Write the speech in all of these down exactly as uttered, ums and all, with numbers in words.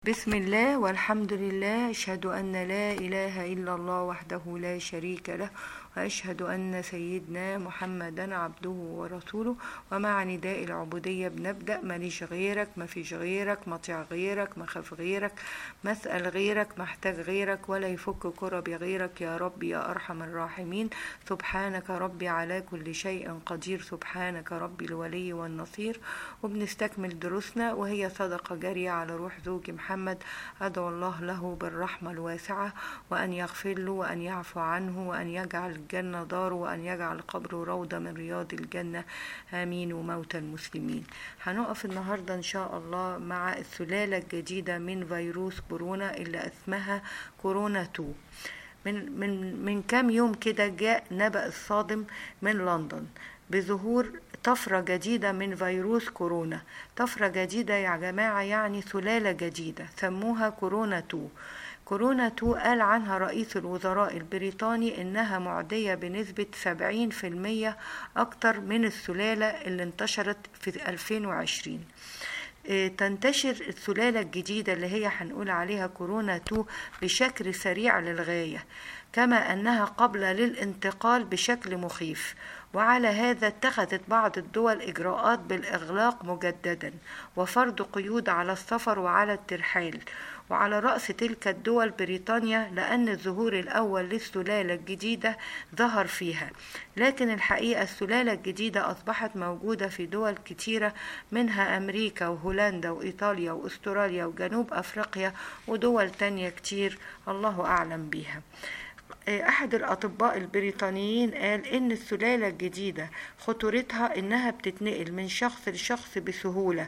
بسم الله والحمد لله، أشهد أن لا إله إلا الله وحده لا شريك له، وأشهد أن سيدنا محمدا عبده ورسوله. ومع نداء العبودية بنبدأ: ماليش غيرك، ما فيش غيرك، مطيع غيرك، مخاف غيرك، مسأل غيرك، محتاج غيرك، ولا يفك كربي غيرك يا ربي يا أرحم الراحمين. سبحانك ربي على كل شيء قدير، سبحانك ربي الولي والنصير. وبنستكمل دروسنا وهي صدقة جارية على روح زوجي محمد. أدعو الله له بالرحمة الواسعة، وأن يغفر له، وأن يعفو عنه، وأن يجعل الجنة داره، وأن يجعل قبره روضة من رياض الجنة، آمين. وموتى المسلمين. هنقف النهاردة إن شاء الله مع السلالة الجديدة من فيروس كورونا اللي اسمها كورونا اتنين. من من من كام يوم كده جاء نبأ الصادم من لندن بظهور طفرة جديدة من فيروس كورونا. طفرة جديدة يا جماعة، يعني سلالة جديدة سموها كورونا اتنين. كورونا اتنين قال عنها رئيس الوزراء البريطاني إنها معدية بنسبة سبعين في المية أكتر من السلالة اللي انتشرت في ألفين وعشرين. تنتشر السلالة الجديدة اللي هي هنقول عليها كورونا اتنين بشكل سريع للغاية، كما أنها قابلة للانتقال بشكل مخيف. وعلى هذا اتخذت بعض الدول إجراءات بالإغلاق مجددا وفرض قيود على السفر وعلى الترحال. وعلى رأس تلك الدول بريطانيا، لأن الظهور الأول للسلالة الجديدة ظهر فيها. لكن الحقيقة السلالة الجديدة أصبحت موجودة في دول كتيرة، منها أمريكا وهولندا وإيطاليا وأستراليا وجنوب أفريقيا ودول تانية كتير الله أعلم بيها. أحد الأطباء البريطانيين قال إن السلالة الجديدة خطورتها إنها بتتنقل من شخص لشخص بسهولة،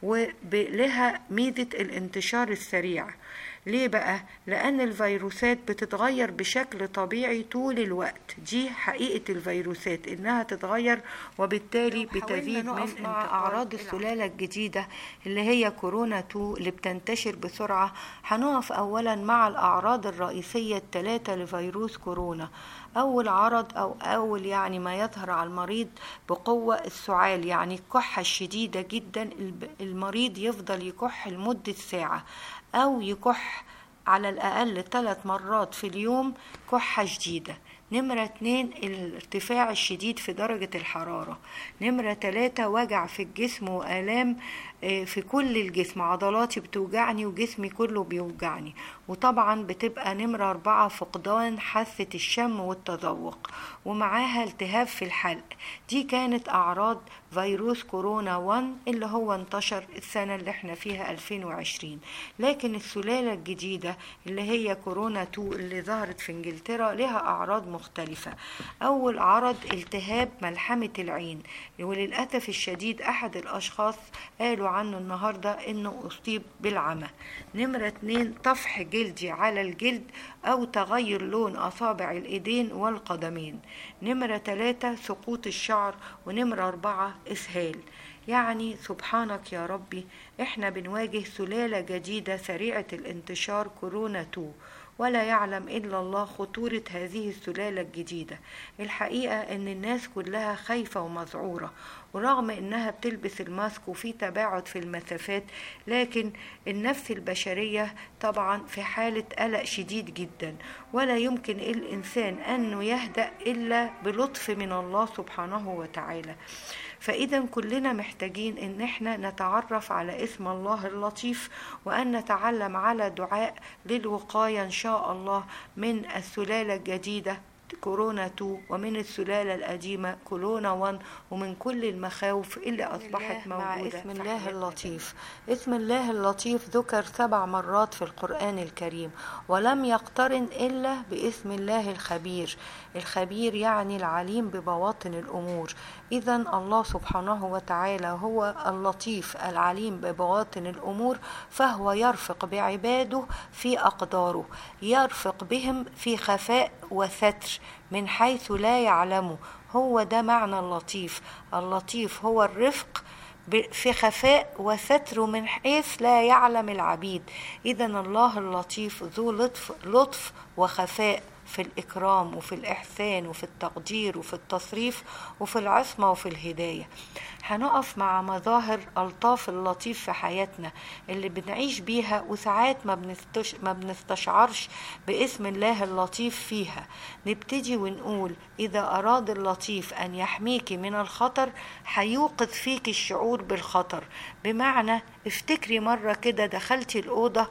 ولها ميزة الانتشار السريع. ليه بقى؟ لأن الفيروسات بتتغير بشكل طبيعي طول الوقت. دي حقيقة الفيروسات إنها تتغير، وبالتالي بتزيد من مع أعراض السلالة الجديدة اللي هي كورونا اتنين اللي بتنتشر بسرعة. هنقف أولا مع الأعراض الرئيسية الثلاثة لفيروس كورونا. أول عرض أو أول يعني ما يظهر على المريض بقوة السعال، يعني الكحة الشديدة جدا. المريض يفضل يكح لمدة ساعة، أو يكح على الأقل ثلاث مرات في اليوم كحة شديدة. نمرة اتنين الارتفاع الشديد في درجة الحرارة. نمرة تلاتة وجع في الجسم وآلام في كل الجسم، عضلاتي بتوجعني وجسمي كله بيوجعني. وطبعا بتبقى نمرة أربعة فقدان حاسة الشم والتذوق، ومعاها التهاب في الحلق. دي كانت أعراض فيروس كورونا واحد اللي هو انتشر السنة اللي احنا فيها ألفين وعشرين. لكن السلالة الجديدة اللي هي كورونا اتنين اللي ظهرت في انجلترا لها أعراض مختلفة. أول عرض التهاب ملحمة العين، وللأسف الشديد أحد الأشخاص قالوا عنه النهاردة إنه أصيب بالعمى. نمرة اتنين طفح جلدي على الجلد أو تغير لون أصابع الإيدين والقدمين. نمرة تلاتة سقوط الشعر. ونمرة أربعة إسهال. يعني سبحانك يا ربي، احنا بنواجه سلالة جديدة سريعة الانتشار كورونا اتنين، ولا يعلم إلا الله خطورة هذه السلالة الجديدة. الحقيقة إن الناس كلها خايفة ومذعورة، ورغم إنها بتلبس الماسك وفي تباعد في المسافات، لكن النفس البشرية طبعا في حالة قلق شديد جدا، ولا يمكن الإنسان أنه يهدأ إلا بلطف من الله سبحانه وتعالى. فإذا كلنا محتاجين إن احنا نتعرف على اسم الله اللطيف، وأن نتعلم على دعاء للوقاية إن شاء الله من السلالة الجديدة كورونا اتنين، ومن السلالة القديمة كورونا واحد، ومن كل المخاوف اللي أصبحت موجودة. مع اسم الله اللطيف. اسم الله اللطيف ذكر سبع مرات في القرآن الكريم، ولم يقترن إلا باسم الله الخبير. الخبير يعني العليم ببواطن الأمور. إذا الله سبحانه وتعالى هو اللطيف العليم ببواطن الأمور، فهو يرفق بعباده في أقداره، يرفق بهم في خفاء وستر من حيث لا يعلمه. هو ده معنى اللطيف. اللطيف هو الرفق في خفاء وستر من حيث لا يعلم العبيد. إذن الله اللطيف ذو لطف, لطف وخفاء في الإكرام وفي الإحسان وفي التقدير وفي التصريف وفي العصمة وفي الهداية. هنقف مع مظاهر ألطاف اللطيف في حياتنا اللي بنعيش بيها وساعات ما, بنستش... ما بنستشعرش باسم الله اللطيف فيها. نبتدي ونقول: إذا أراد اللطيف أن يحميك من الخطر هيوقظ فيك الشعور بالخطر. بمعنى افتكري مرة كده دخلتي الأوضة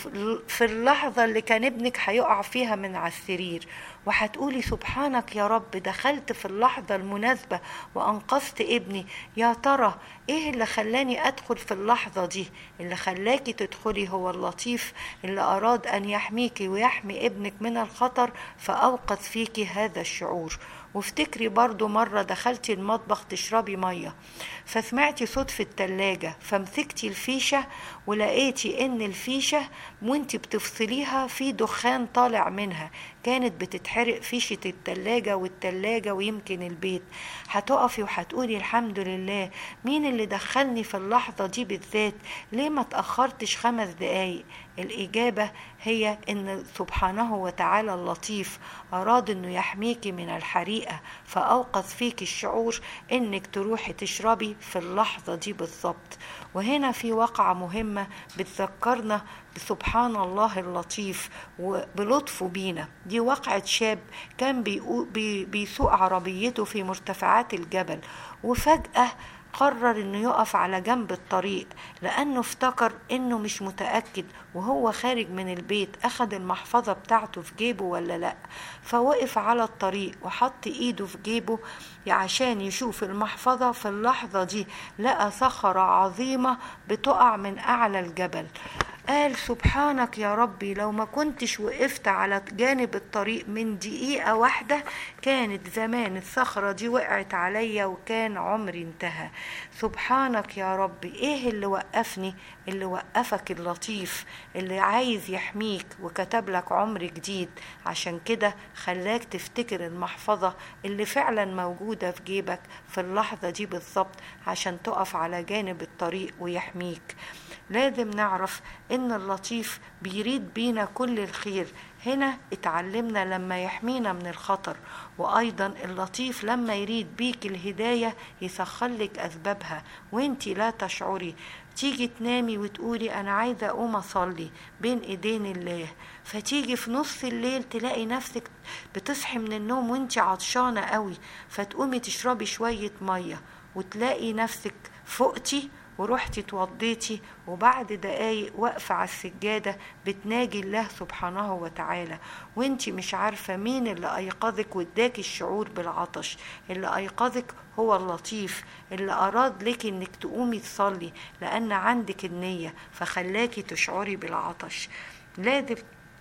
وفي اللحظة اللي كان ابنك هيقع فيها من على السرير، وهتقولي: سبحانك يا رب، دخلت في اللحظة المناسبة وأنقذت ابني. يا ترى ايه اللي خلاني ادخل في اللحظة دي؟ اللي خلاكي تدخلي هو اللطيف اللي اراد ان يحميكي ويحمي ابنك من الخطر، فاوقظ فيكي هذا الشعور. وافتكري برضو مرة دخلتي المطبخ تشربي مية، فسمعتي صوت في التلاجة، فمسكتي الفيشة ولقيتي ان الفيشة وانتي بتفصليها في دخان طالع منها، كانت بتتحرق فيشة التلاجة والتلاجة ويمكن البيت. هتقفي وهتقولي: الحمد لله، مين اللي دخلني في اللحظة دي بالذات؟ ليه ما تأخرتش خمس دقايق؟ الإجابة هي إن سبحانه وتعالى اللطيف أراد إنه يحميكي من الحريقة، فأوقظ فيك الشعور إنك تروحي تشربي في اللحظة دي بالظبط. وهنا في واقعة مهمة بتذكرنا بسبحان الله اللطيف وبلطفه بينا. دي واقعة شاب كان بي بيسوق عربيته في مرتفعات الجبل، وفجأة قرر انه يقف على جنب الطريق لانه افتكر انه مش متأكد وهو خارج من البيت اخد المحفظة بتاعته في جيبه ولا لا. فوقف على الطريق وحط ايده في جيبه عشان يشوف المحفظة. في اللحظة دي لقى صخرة عظيمة بتقع من اعلى الجبل. قال: سبحانك يا ربي، لو ما كنتش وقفت على جانب الطريق من دقيقة واحدة كانت زمان الصخرة دي وقعت عليا وكان عمري انتهى. سبحانك يا ربي، ايه اللي وقفني؟ اللي وقفك اللطيف اللي عايز يحميك وكتب لك عمر جديد، عشان كده خلاك تفتكر المحفظة اللي فعلا موجودة في جيبك في اللحظة دي بالظبط عشان تقف على جانب الطريق ويحميك. لازم نعرف ان اللطيف بيريد بينا كل الخير. هنا اتعلمنا لما يحمينا من الخطر، وايضا اللطيف لما يريد بيك الهداية يسخلك اسبابها وانتي لا تشعري. تيجي تنامي وتقولي: انا عايزة اقوم اصلي بين ايدين الله، فتيجي في نص الليل تلاقي نفسك بتصحي من النوم وانتي عطشانة قوي، فتقومي تشربي شوية مية وتلاقي نفسك فقتي ورحتي توضيتي، وبعد دقايق واقفة على السجادة بتناجي الله سبحانه وتعالى وانتي مش عارفة مين اللي ايقظك واداكي الشعور بالعطش. اللي ايقظك هو اللطيف اللي اراد لك انك تقومي تصلي لان عندك النية فخلاكي تشعري بالعطش. لازم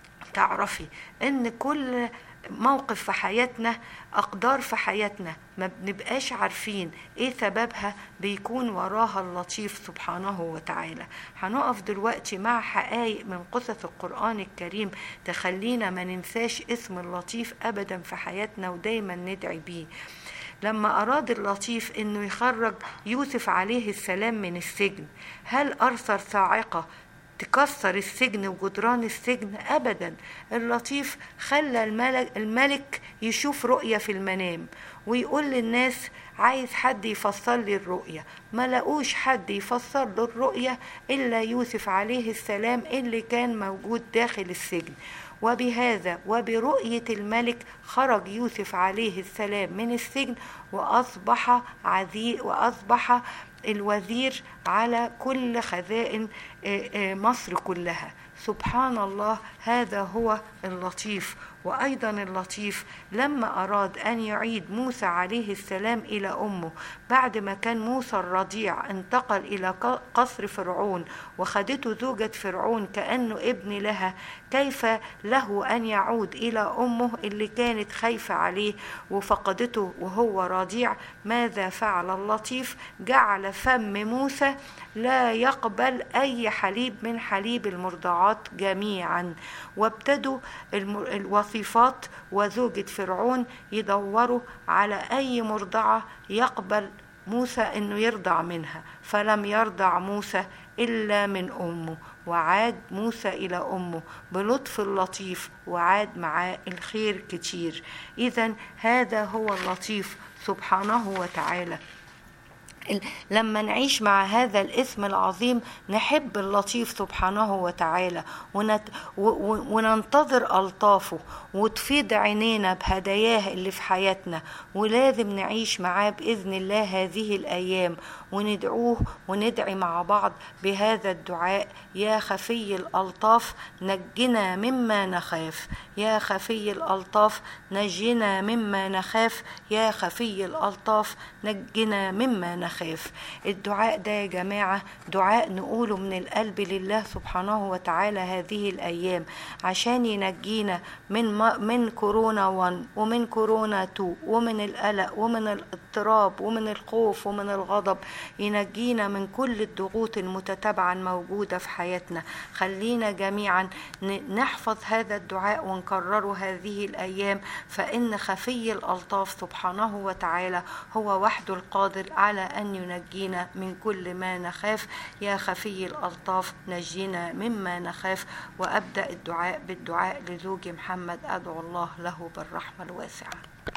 تعرفي ان كل موقف في حياتنا، أقدار في حياتنا ما بنبقاش عارفين إيه سببها، بيكون وراها اللطيف سبحانه وتعالى. هنقف دلوقتي مع حقائق من قصص القرآن الكريم تخلينا ما ننساش اسم اللطيف أبدا في حياتنا ودايما ندعي بيه. لما أراد اللطيف إنه يخرج يوسف عليه السلام من السجن، هل أرسل صاعقة تكسر السجن وجدران السجن؟ أبدا. اللطيف خلى الملك, الملك يشوف رؤية في المنام ويقول للناس: عايز حد يفسر لي الرؤية. ما لقوش حد يفسر له الرؤية إلا يوسف عليه السلام اللي كان موجود داخل السجن. وبهذا وبرؤية الملك خرج يوسف عليه السلام من السجن وأصبح عزيز وأصبح الوزير على كل خزائن مصر كلها. سبحان الله، هذا هو اللطيف. وأيضا اللطيف لما أراد أن يعيد موسى عليه السلام إلى أمه بعد ما كان موسى الرضيع انتقل إلى قصر فرعون وخدته زوجة فرعون كأنه ابن لها، كيف له أن يعود إلى أمه اللي كانت خايفة عليه وفقدته وهو رضيع؟ ماذا فعل اللطيف؟ جعل فم موسى لا يقبل أي حليب من حليب المرضعات جميعا، وابتدوا الوصيفات وزوجة فرعون يدوروا على أي مرضعة يقبل موسى إنه يرضع منها، فلم يرضع موسى إلا من أمه، وعاد موسى إلى أمه بلطف اللطيف، وعاد معاه الخير كتير. إذن هذا هو اللطيف سبحانه وتعالى. لما نعيش مع هذا الاسم العظيم نحب اللطيف سبحانه وتعالى، ونت وننتظر ألطافه وتفيض عينينا بهداياه اللي في حياتنا، ولازم نعيش معاه بإذن الله هذه الأيام، وندعوه وندعي مع بعض بهذا الدعاء: يا خفي الألطاف نجنا مما نخاف، يا خفي الألطاف نجنا مما نخاف، يا خفي الألطاف نجنا مما نخاف. الدعاء ده يا جماعة دعاء نقوله من القلب لله سبحانه وتعالى هذه الأيام، عشان ينجينا من من كورونا واحد ومن كورونا اتنين ومن القلق ومن الاضطراب ومن الخوف ومن الغضب، ينجينا من كل الضغوط المتتابعة الموجودة في حياتنا. خلينا جميعا نحفظ هذا الدعاء ونكرره هذه الأيام، فإن خفي الألطاف سبحانه وتعالى هو وحده القادر على أن ينجينا من كل ما نخاف. يا خفي الألطاف نجينا مما نخاف. وأبدأ الدعاء بالدعاء لزوجي محمد، أدعو الله له بالرحمة الواسعة.